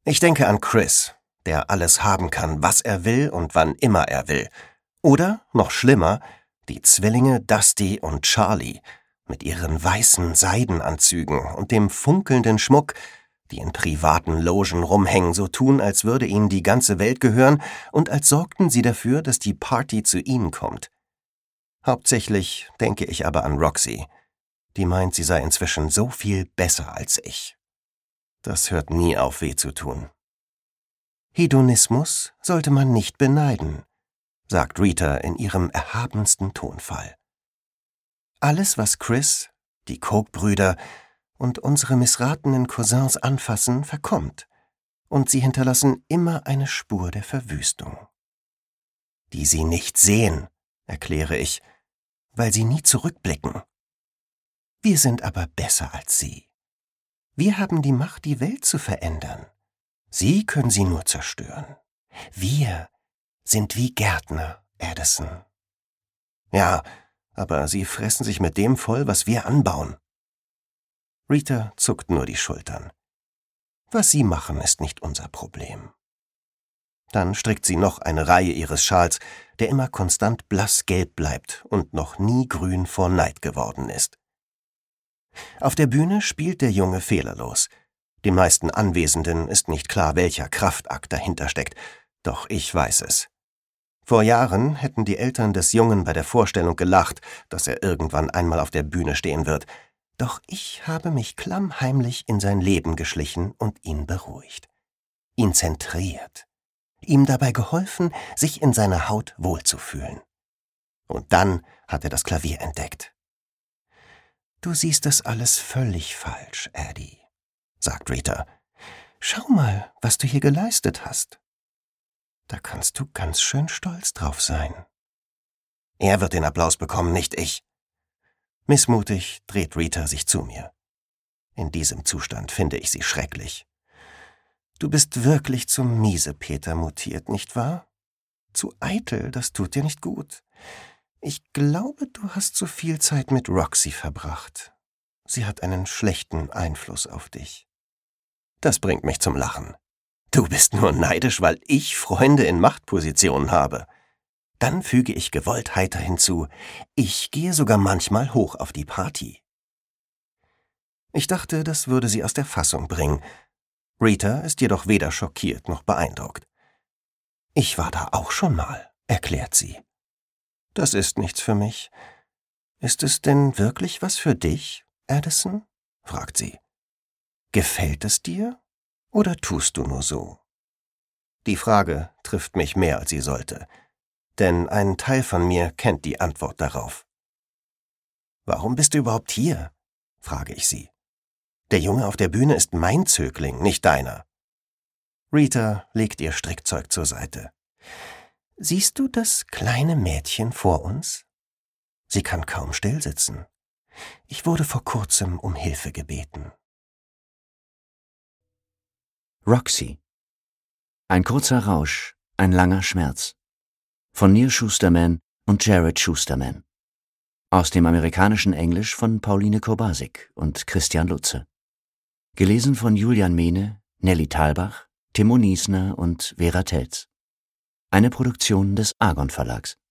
Ich denke an Chris, der alles haben kann, was er will und wann immer er will. Oder, noch schlimmer, die Zwillinge Dusty und Charlie mit ihren weißen Seidenanzügen und dem funkelnden Schmuck, die in privaten Logen rumhängen, so tun, als würde ihnen die ganze Welt gehören und als sorgten sie dafür, dass die Party zu ihnen kommt. Hauptsächlich denke ich aber an Roxy, die meint, sie sei inzwischen so viel besser als ich. Das hört nie auf, weh zu tun. Hedonismus sollte man nicht beneiden, sagt Rita in ihrem erhabensten Tonfall. Alles, was Chris, die Koch-Brüder und unsere missratenen Cousins anfassen, verkommt, und sie hinterlassen immer eine Spur der Verwüstung. Die sie nicht sehen, erkläre ich, weil sie nie zurückblicken. Wir sind aber besser als sie. Wir haben die Macht, die Welt zu verändern. Sie können sie nur zerstören. Wir sind wie Gärtner, Addison. Ja, aber sie fressen sich mit dem voll, was wir anbauen. Rita zuckt nur die Schultern. Was sie machen, ist nicht unser Problem. Dann strickt sie noch eine Reihe ihres Schals, der immer konstant blassgelb bleibt und noch nie grün vor Neid geworden ist. Auf der Bühne spielt der Junge fehlerlos. Den meisten Anwesenden ist nicht klar, welcher Kraftakt dahinter steckt, doch ich weiß es. Vor Jahren hätten die Eltern des Jungen bei der Vorstellung gelacht, dass er irgendwann einmal auf der Bühne stehen wird. Doch ich habe mich klammheimlich in sein Leben geschlichen und ihn beruhigt. Ihn zentriert. Ihm dabei geholfen, sich in seiner Haut wohlzufühlen. Und dann hat er das Klavier entdeckt. »Du siehst das alles völlig falsch, Addie«, sagt Rita. »Schau mal, was du hier geleistet hast. Da kannst du ganz schön stolz drauf sein.« Er wird den Applaus bekommen, nicht ich. Missmutig dreht Rita sich zu mir. In diesem Zustand finde ich sie schrecklich. Du bist wirklich zum Miesepeter mutiert, nicht wahr? Zu eitel, das tut dir nicht gut. Ich glaube, du hast zu viel Zeit mit Roxy verbracht. Sie hat einen schlechten Einfluss auf dich. Das bringt mich zum Lachen. Du bist nur neidisch, weil ich Freunde in Machtpositionen habe. Dann füge ich gewollt heiter hinzu, ich gehe sogar manchmal hoch auf die Party. Ich dachte, das würde sie aus der Fassung bringen. Rita ist jedoch weder schockiert noch beeindruckt. Ich war da auch schon mal, erklärt sie. Das ist nichts für mich. Ist es denn wirklich was für dich, Addison? Fragt sie. Gefällt es dir? Oder tust du nur so? Die Frage trifft mich mehr, als sie sollte, denn ein Teil von mir kennt die Antwort darauf. Warum bist du überhaupt hier? Frage ich sie. Der Junge auf der Bühne ist mein Zögling, nicht deiner. Rita legt ihr Strickzeug zur Seite. Siehst du das kleine Mädchen vor uns? Sie kann kaum stillsitzen. Ich wurde vor kurzem um Hilfe gebeten. Roxy. Ein kurzer Rausch, ein langer Schmerz. Von Neal Shusterman und Jared Shusterman. Aus dem amerikanischen Englisch von Pauline Kobasik und Christian Lutze. Gelesen von Julian Mehne, Nelly Thalbach, Timo Niesner und Vera Telz. Eine Produktion des Argon Verlags.